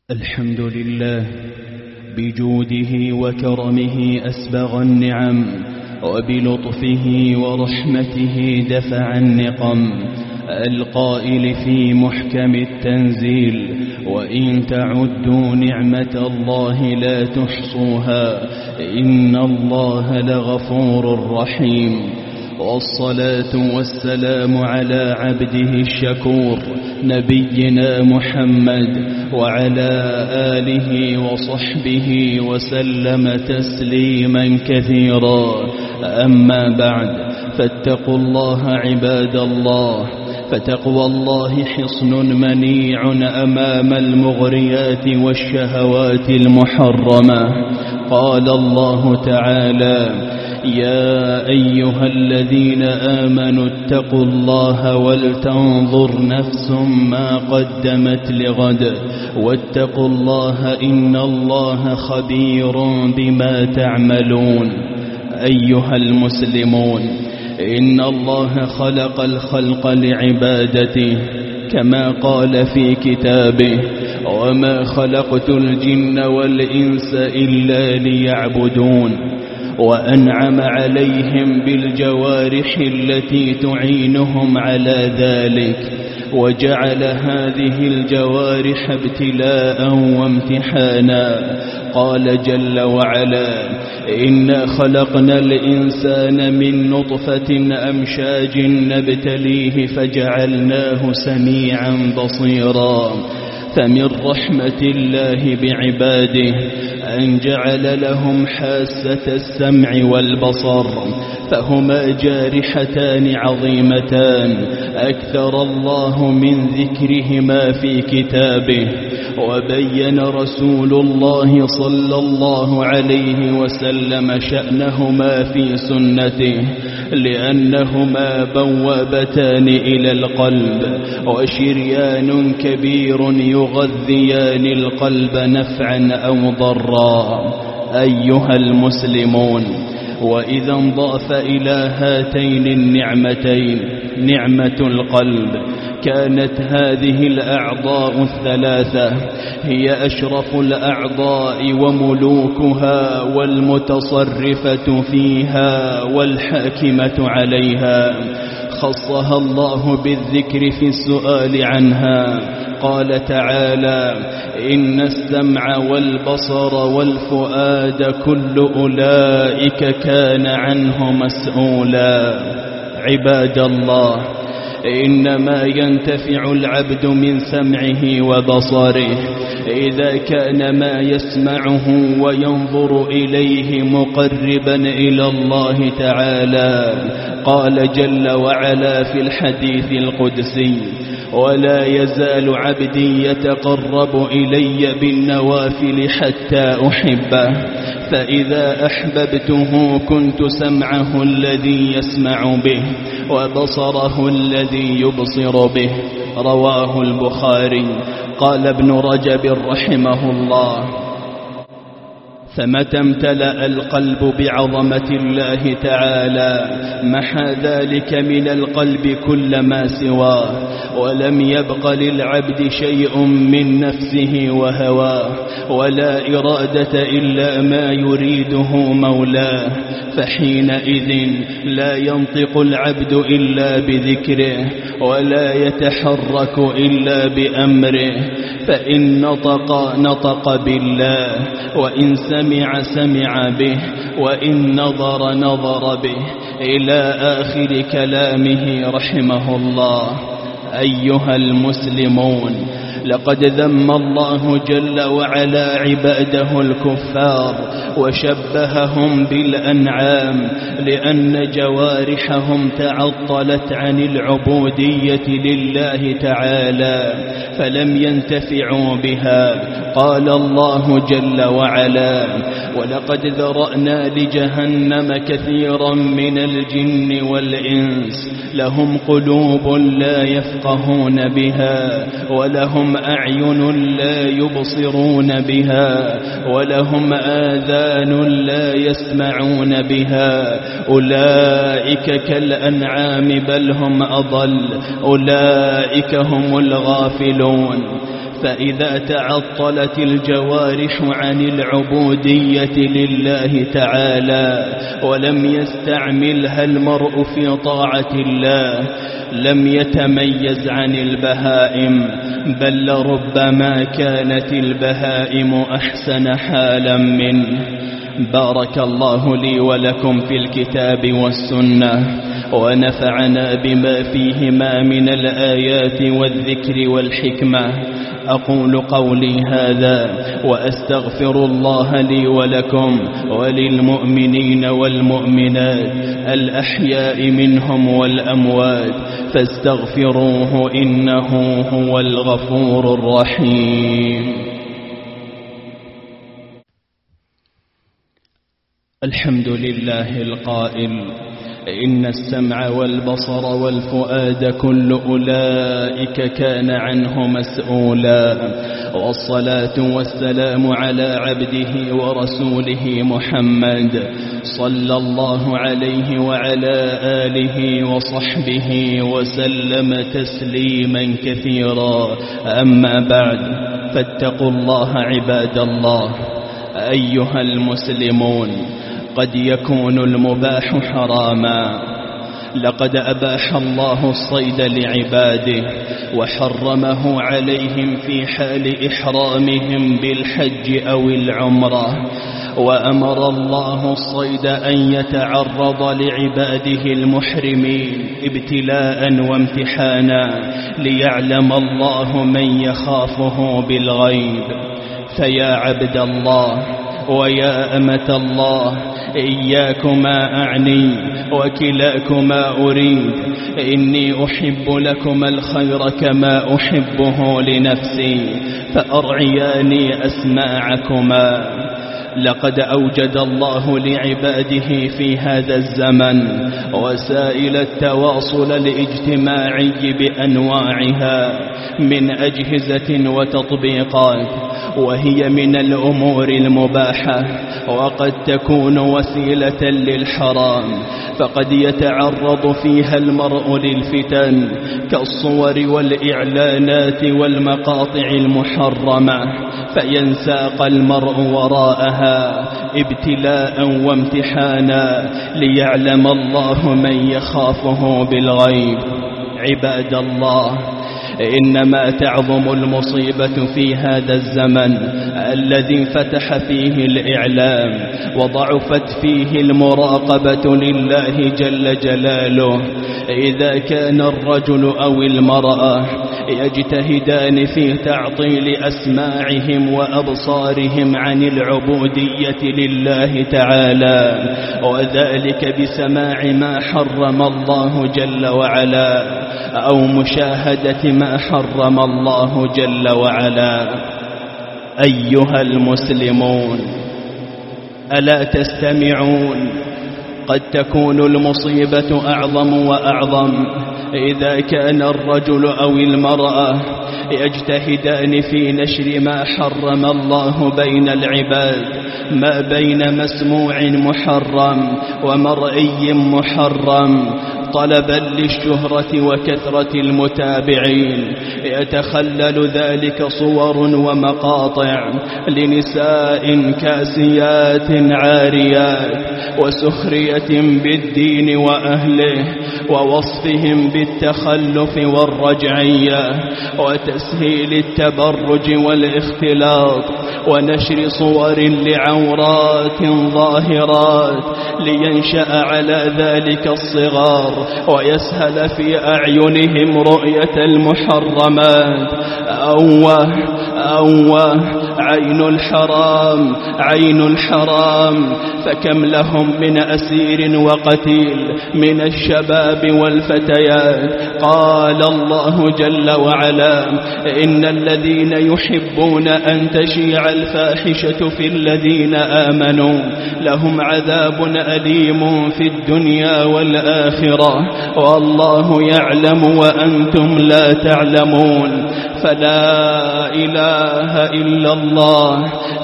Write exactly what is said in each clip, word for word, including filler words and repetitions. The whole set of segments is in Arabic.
الحمد لله بجوده وكرمه أسبغ النعم، وبلطفه ورحمته دفع النقم. القائل في محكم التنزيل: وإن تعدوا نعمة الله لا تحصوها إن الله لغفور رحيم. والصلاة والسلام على عبده الشكور نبينا محمد وعلى آله وصحبه وسلم تسليما كثيرا. أما بعد، فاتقوا الله عباد الله، فتقوى الله حصن منيع أمام المغريات والشهوات المحرمة. قال الله تعالى: يا أيها الذين آمنوا اتقوا الله ولتنظر نفس ما قدمت لغد واتقوا الله إن الله خبير بما تعملون. أيها المسلمون، إن الله خلق الخلق لعبادته كما قال في كتابه: وما خلقت الجن والإنس إلا ليعبدون. وأنعم عليهم بالجوارح التي تعينهم على ذلك، وجعل هذه الجوارح ابتلاء وامتحانا. قال جل وعلا: إنا خلقنا الإنسان من نطفة أمشاج نبتليه فجعلناه سميعا بصيرا. فمن رحمة الله بعباده أن جعل لهم حاسة السمع والبصر، فهما جارحتان عظيمتان أكثر الله من ذكرهما في كتابه. وبين رسول الله صلى الله عليه وسلم شأنهما في سنته، لأنهما بوابتان إلى القلب وشريان كبير يغذيان القلب نفعا أو ضرا. أيها المسلمون، وإذا انضاف إلى هاتين النعمتين نعمة القلب، كانت هذه الأعضاء الثلاثة هي أشرف الأعضاء وملوكها والمتصرفة فيها والحاكمة عليها. خصها الله بالذكر في السؤال عنها. قال تعالى: إن السمع والبصر والفؤاد كل أولئك كان عنه مسؤولا. عباد الله، إنما ينتفع العبد من سمعه وبصره إذا كان ما يسمعه وينظر إليه مقربا إلى الله تعالى. قال جل وعلا في الحديث القدسي: ولا يزال عبدي يتقرب إلي بالنوافل حتى أحبه، فإذا أحببته كنت سمعه الذي يسمع به وبصره الذي يبصر به. رواه البخاري. قال ابن رجب رحمه الله: فمتى امتلأ القلب بعظمة الله تعالى محى ذلك من القلب كل ما سواه، ولم يبق للعبد شيء من نفسه وهواه، ولا إرادة إلا ما يريده مولاه. فحينئذ لا ينطق العبد إلا بذكره، ولا يتحرك إلا بأمره. فإن نطق نطق بالله، وإن سمع سمع به، وإن نظر نظر به، إلى آخر كلامه رحمه الله. أيها المسلمون، لقد ذم الله جل وعلا عباده الكفار وشبههم بالأنعام، لأن جوارحهم تعطلت عن العبودية لله تعالى فلم ينتفعوا بها. قال الله جل وعلا: ولقد ذرأنا لجهنم كثيرا من الجن والإنس لهم قلوب لا يفقهون بها، ولهم أعين لا يبصرون بها، ولهم آذان لا يسمعون بها. أولئك كالأنعام بل هم أضل، أولئك هم الغافلون. فإذا تعطلت الجوارح عن العبودية لله تعالى ولم يستعملها المرء في طاعة الله لم يتميز عن البهائم، بل لربما كانت البهائم أحسن حالا منه. بارك الله لي ولكم في الكتاب والسنة، ونفعنا بما فيهما من الآيات والذكر والحكمة. أقول قولي هذا وأستغفر الله لي ولكم وللمؤمنين والمؤمنات الأحياء منهم والأموات، فاستغفروه إنه هو الغفور الرحيم. الحمد لله القائل: إن السمع والبصر والفؤاد كل أولئك كان عنه مسؤولا. والصلاة والسلام على عبده ورسوله محمد صلى الله عليه وعلى آله وصحبه وسلم تسليما كثيرا. أما بعد، فاتقوا الله عباد الله. أيها المسلمون، قد يكون المباح حراما. لقد أباح الله الصيد لعباده وحرمه عليهم في حال إحرامهم بالحج أو العمرة، وأمر الله الصيد أن يتعرض لعباده المحرمين ابتلاء وامتحانا ليعلم الله من يخافه بالغيب. فيا عبد الله ويا أمة الله، إياكما أعني وكلاكما أريد. إني أحب لكما الخير كما أحبه لنفسي، فأرعياني أسماعكما. لقد أوجد الله لعباده في هذا الزمن وسائل التواصل الاجتماعي بأنواعها من أجهزة وتطبيقات، وهي من الأمور المباحة، وقد تكون وسيلة للحرام، فقد يتعرض فيها المرء للفتن كالصور والإعلانات والمقاطع المحرمة، فينساق المرء وراءها ابتلاء وامتحانا ليعلم الله من يخافه بالغيب. عباد الله، إنما تعظم المصيبة في هذا الزمن الذي فتح فيه الإعلام وضعفت فيه المراقبة لله جل جلاله، إذا كان الرجل أو المرأة يجتهدان في تعطيل أسماعهم وأبصارهم عن العبودية لله تعالى، وذلك بسماع ما حرم الله جل وعلا أو مشاهدة ما حرم الله جل وعلا. أيها المسلمون، ألا تستمعون؟ قد تكون المصيبة أعظم وأعظم إذا كان الرجل أو المرأة يجتهدان في نشر ما حرم الله بين العباد، ما بين مسموع محرم ومرئي محرم، طلبا للشهرة وكثرة المتابعين. يتخلل ذلك صور ومقاطع لنساء كاسيات عاريات، وسخرية بالدين وأهله، ووصفهم بالتخلف والرجعية، وتسهيل التبرج والاختلاط، ونشر صور لعورات ظاهرات لينشأ على ذلك الصغار ويسهل في أعينهم رؤية المحرمات. أوه أوه عين الحرام، عين الحرام، فكم لهم من أسير وقتيل من الشباب والفتيات. قال الله جل وعلا: إن الذين يحبون أن تشيع الفاحشة في الذين آمنوا لهم عذاب أليم في الدنيا والآخرة، والله يعلم وأنتم لا تعلمون. فلا إله إلا الله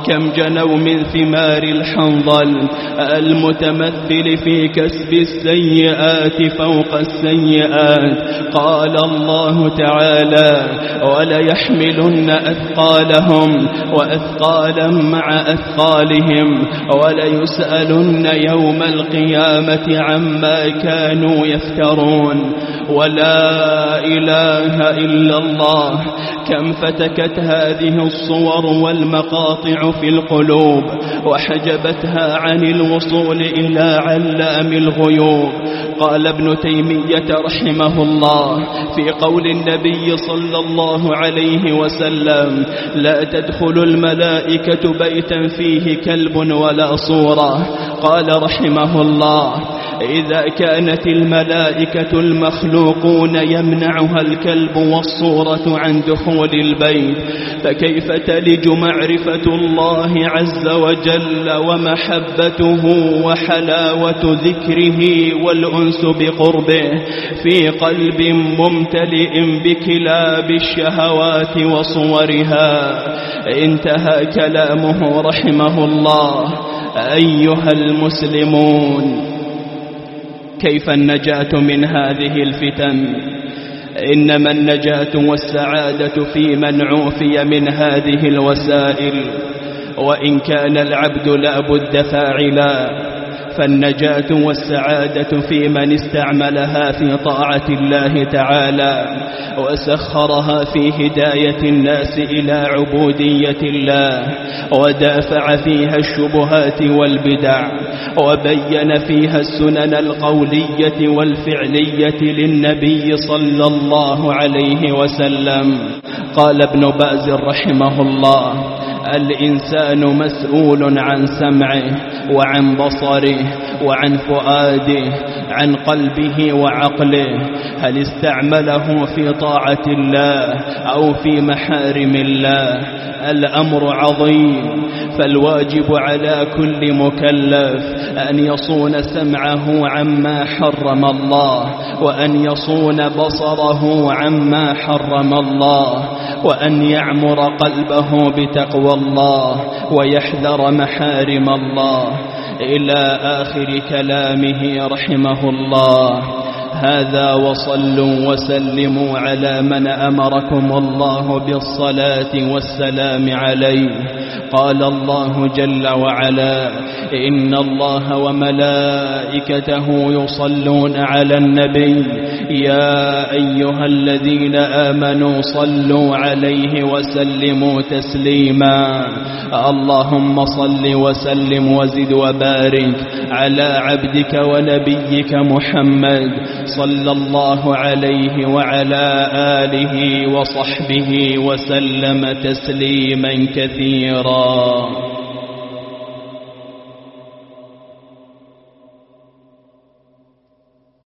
كم جنوا من ثمار الحنظل المتمثل في كسب السيئات فوق السيئات. قال الله تعالى وليحملن أثقالهم وأثقالا مع أثقالهم وليسألن يوم القيامة عما كانوا يفترون. ولا إله إلا الله كم فتكت هذه الصور والمقاطع في القلوب وحجبتها عن الوصول إلى علام الغيوب. قال ابن تيمية رحمه الله في قول النبي صلى الله عليه وسلم لا تدخل الملائكة بيتا فيه كلب ولا صورة. قال رحمه الله إذا كانت الملائكة المخلوقون يمنعها الكلب والصورة عن دخول البيت فكيف تلج معرفة الله عز وجل ومحبته وحلاوة ذكره والأنس بقربه في قلب ممتلئ بكلاب الشهوات وصورها. انتهى كلامه رحمه الله. أيها المسلمون، كيف النجاة من هذه الفتن؟ إنما النجاة والسعادة في من عوفي من هذه الوسائل، وإن كان العبد لا بد فاعلا، فالنجاة والسعادة في من استعملها في طاعة الله تعالى وسخرها في هداية الناس إلى عبودية الله ودافع فيها الشبهات والبدع وبين فيها السنن القولية والفعلية للنبي صلى الله عليه وسلم. قال ابن باز رحمه الله الإنسان مسؤول عن سمعه وعن بصره وعن فؤاده عن قلبه وعقله، هل استعمله في طاعة الله أو في محارم الله؟ الأمر عظيم، فالواجب على كل مكلف أن يصون سمعه عما حرم الله وأن يصون بصره عما حرم الله وأن يعمر قلبه بتقوى الله ويحذر محارم الله إلى آخر كلامه رحمه الله. هذا وصلوا وسلموا على من أمركم الله بالصلاة والسلام عليه. قال الله جل وعلا إن الله وملائكته يصلون على النبي يا أيها الذين آمنوا صلوا عليه وسلموا تسليما. اللهم صل وسلم وزد وبارك على عبدك ونبيك محمد صلى الله عليه وعلى آله وصحبه وسلم تسليما كثيرا.